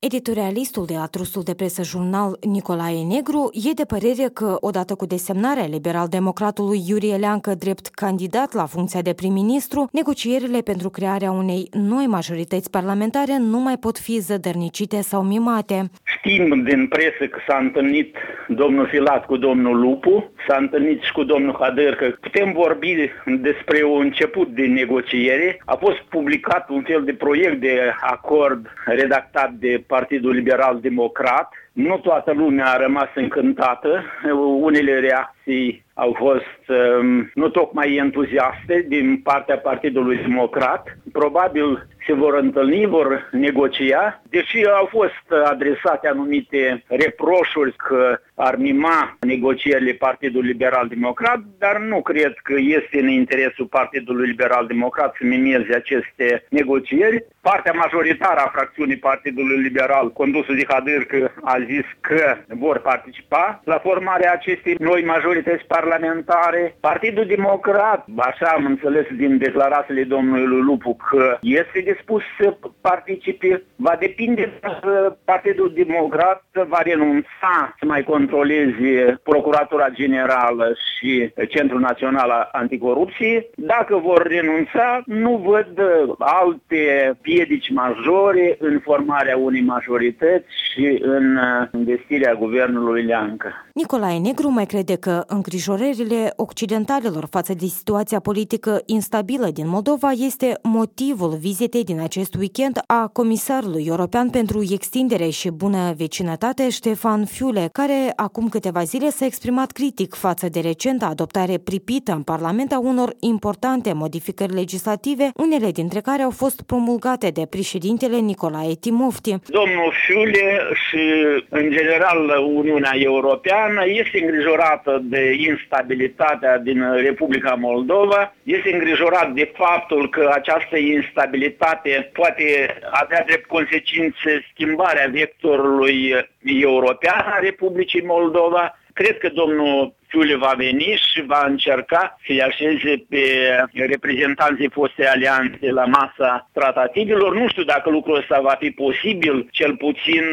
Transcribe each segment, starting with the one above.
Editorialistul de la Trustul de Presă Jurnal Nicolae Negru e de părere că, odată cu desemnarea liberal-democratului Iurie Leancă drept candidat la funcția de prim-ministru, negocierile pentru crearea unei noi majorități parlamentare nu mai pot fi zădărnicite sau mimate. Știm din presă că s-a întâlnit domnul Filat cu domnul Lupu, s-a întâlnit și cu domnul Hader, că putem vorbi despre un început de negociere. A fost publicat un fel de proiect de acord redactat de Partidul Liberal-Democrat. Nu toată lumea a rămas încântată. Unele reacții au fost nu tocmai entuziaste din partea Partidului Democrat. Probabil se vor întâlni, vor negocia, deși au fost adresate anumite reproșuri că ar mima negocierile Partidului Liberal-Democrat, dar nu cred că este în interesul Partidului Liberal-Democrat să mimeze aceste negocieri. Partea majoritară a fracțiunii Partidului Liberal, condusă de Hadir, a zis că vor participa la formarea acestei noi majorități parlamentare. Partidul Democrat, așa am înțeles din declarațiile domnului Lupu, că este dispus să participe. Va depinde dacă Partidul Democrat va renunța să mai controleze Procuratura Generală și Centrul Național Anticorupție. Dacă vor renunța, nu văd alte piedici majore în formarea unei majorități și în investirea guvernului Leancă. Nicolae Negru mai crede că îngrijorările occidentalilor față de situația politică instabilă din Moldova este motivul vizitei din acest weekend a comisarului european pentru extindere și bună vecinătate, Ștefan Füle, care acum câteva zile s-a exprimat critic față de recenta adoptare pripită în Parlament a unor importante modificări legislative, unele dintre care au fost promulgate de președintele Nicolae Timofti. Domnul Füle și, în general, Uniunea Europeană este îngrijorată de instabilitatea din Republica Moldova, este îngrijorat de faptul că această instabilitate poate avea drept consecințe schimbarea vectorului european a Republicii Moldova. Cred că domnul Füle va veni și va încerca să-i așeze pe reprezentanții fostei alianțe la masa tratativilor. Nu știu dacă lucrul ăsta va fi posibil, cel puțin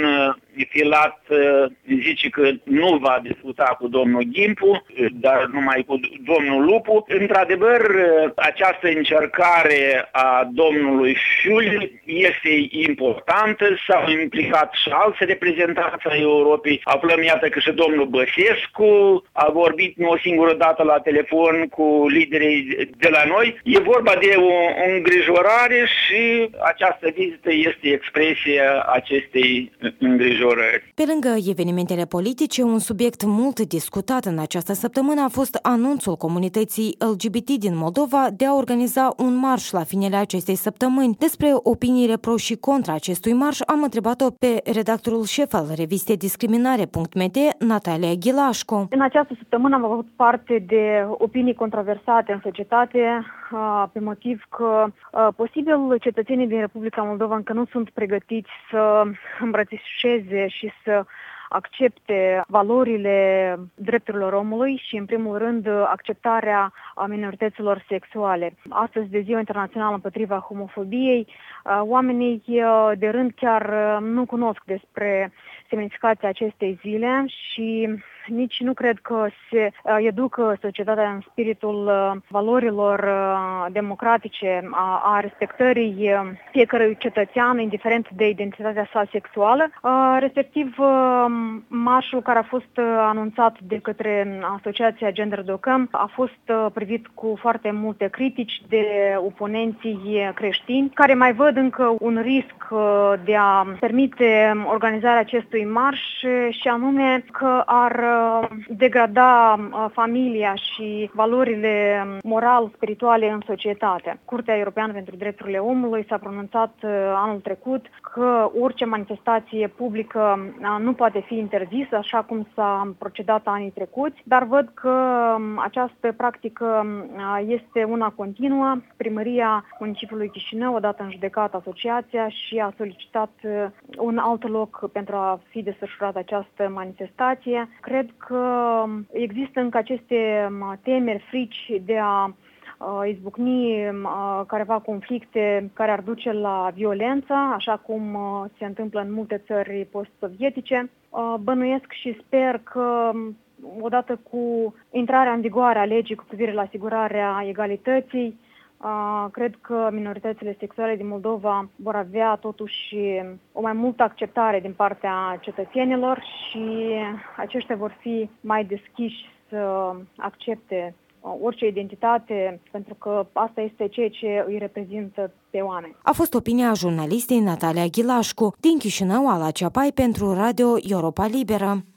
Filat zice că nu va discuta cu domnul Gimpu, dar numai cu domnul Lupu. Într-adevăr, această încercare a domnului Füle este importantă, s-au implicat și alți reprezentanți ai Europei. Aflăm, iată, că și domnul Băsescu a vorbit nu o singură dată la telefon cu liderii de la noi. E vorba de o îngrijorare și această vizită este expresia acestei îngrijorări. Pe lângă evenimentele politice, un subiect mult discutat în această săptămână a fost anunțul comunității LGBT din Moldova de a organiza un marș la finele acestei săptămâni. Despre opiniile pro și contra acestui marș am întrebat-o pe redactorul șef al revistei Discriminare.md, Natalia Ghilașco. În această săptămână am avut parte de opinii controversate în societate, pe motiv că posibil cetățenii din Republica Moldova încă nu sunt pregătiți să îmbrățișeze și să accepte valorile drepturilor omului și, în primul rând, acceptarea minorităților sexuale. Astăzi, de Ziua Internațională împotriva homofobiei, oamenii de rând chiar nu cunosc despre semnificația acestei zile și nici nu cred că se educă societatea în spiritul valorilor democratice, a respectării fiecărui cetățean, indiferent de identitatea sa sexuală. Respectiv, marșul care a fost anunțat de către Asociația Gender Docăm a fost privit cu foarte multe critici de oponenții creștini, care mai văd încă un risc de a permite organizarea acestui marș și anume că ar degrada familia și valorile moral-spirituale în societate. Curtea Europeană pentru Drepturile Omului s-a pronunțat anul trecut că orice manifestație publică nu poate fi interzisă, așa cum s-a procedat anii trecuți, dar văd că această practică este una continuă. Primăria municipiului Chișinău a dat în judecată asociația și a solicitat un alt loc pentru a fi desfășurată această manifestație. Cred că există încă aceste temeri, frici de a izbucni careva conflicte care ar duce la violență, așa cum se întâmplă în multe țări post-sovietice. Bănuiesc și sper că odată cu intrarea în vigoare a legii cu privire la asigurarea egalității, cred că minoritățile sexuale din Moldova vor avea totuși o mai multă acceptare din partea cetățenilor și aceștia vor fi mai deschiși să accepte orice identitate, pentru că asta este ceea ce îi reprezintă pe oameni. A fost opinia jurnalistei Natalia Ghilașcu din Chișinău, Ala Ceapai, pentru Radio Europa Liberă.